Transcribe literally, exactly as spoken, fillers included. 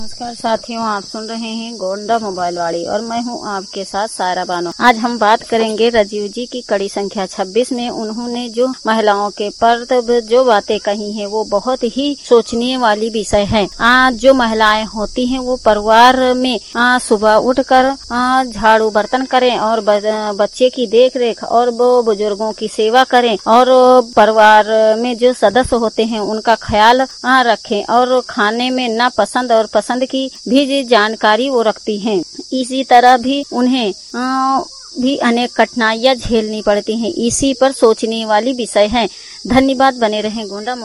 नमस्कार साथियों, आप सुन रहे हैं गोंडा मोबाइल वाली और मैं हूं आपके साथ सारा बानो। आज हम बात करेंगे राजीव जी की कड़ी संख्या छब्बीस में उन्होंने जो महिलाओं के पर जो बातें कही हैं वो बहुत ही सोचनीय वाली विषय है। आज जो महिलाएं होती हैं वो परिवार में सुबह उठकर झाड़ू बर्तन करें और बच्चे की देख रेख और वो बुजुर्गों की सेवा करें और परिवार में जो सदस्य होते हैं उनका ख्याल रखें और खाने में ना पसंद और पसंद की भी जानकारी वो रखती हैं। इसी तरह भी उन्हें आ, भी अनेक कठिनाइयां झेलनी पड़ती हैं। इसी पर सोचने वाली विषय है। धन्यवाद, बने रहें गोंडा।